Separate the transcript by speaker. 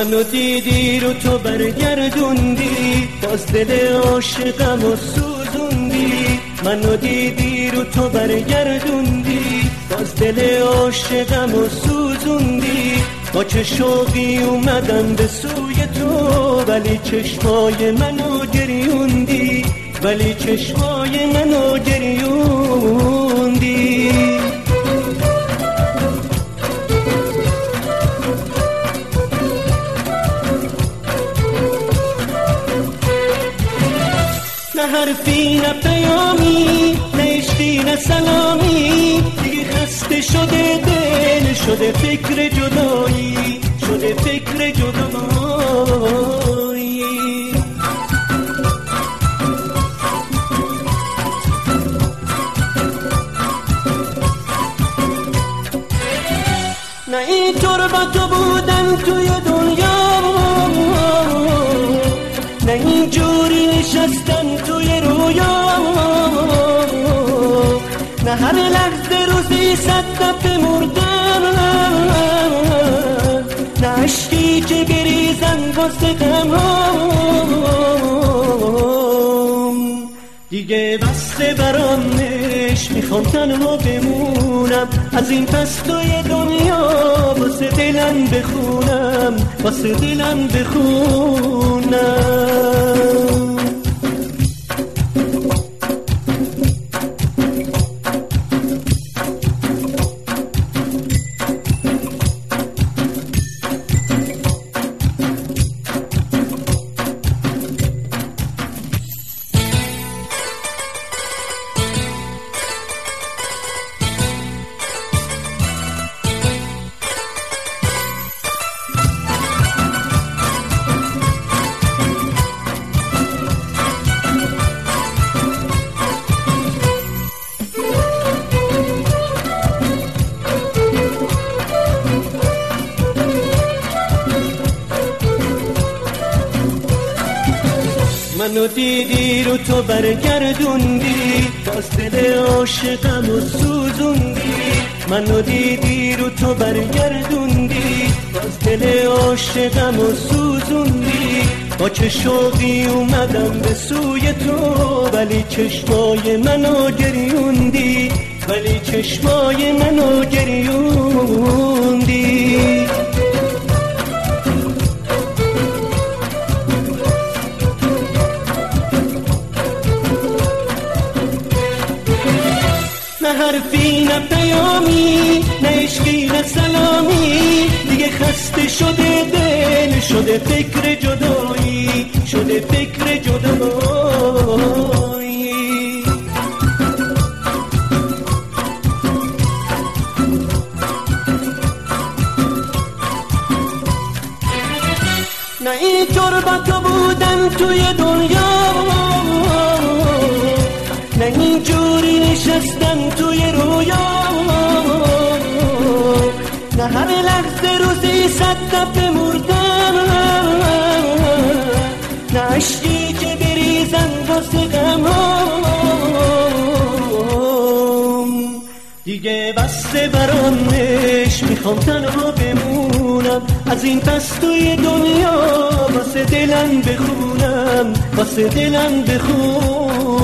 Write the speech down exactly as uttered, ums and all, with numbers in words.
Speaker 1: منو دیدی رو تو برگردوندی، باز دل عاشقم و سوزوندی. منو دیدی رو تو برگردوندی، باز دل عاشقم و سوزوندی. با چه شوقی اومدم به سوی تو، ولی چشمای منو گریوندی، ولی چشمای منو گریوندی. نه حرفی نه پیامی، نه عشقی نه سلامی، دیگه خسته شده دل، شده فکر جدایی، شده فکر جدایی. نه اینطور با تو بودن توی دنیا، نه اینجوری نشستن توی رویا، نه هر لحظه روزی صد دفعه مردن، نه عشقی که بریزن واسه غمام. دیگه بسته برامش، میخوام تنها بمونم، از این پس توی دنیا واسه دلم بخونم، واسه دلم بخونم. منو دیدی رو تو برگردوندی، باز دل عاشقم و سوزوندی. منو دیدی رو تو برگردوندی، باز دل عاشقم و سوزوندی. با چه شوقی اومدم به سوی تو، ولی چشمای منو گریوندی، ولی چشمای منو گریوندی. نه حرفی نه پیامی، نه عشقی نه سلامی، دیگه خسته شده دل، شده فکر جدایی، شده فکر جدایی. نه اینطور با تو بودن توی دنیا، نه اینجوری نشستن توی رویا، نه هر لحظه روزی صد دفعه مردن، نه عشقی که بریزن واسه غمام. دیگه بسته برامش، میخوام تنها بمونم، از این پس توی دنیا واسه دلم بخونم، واسه دلم بخونم.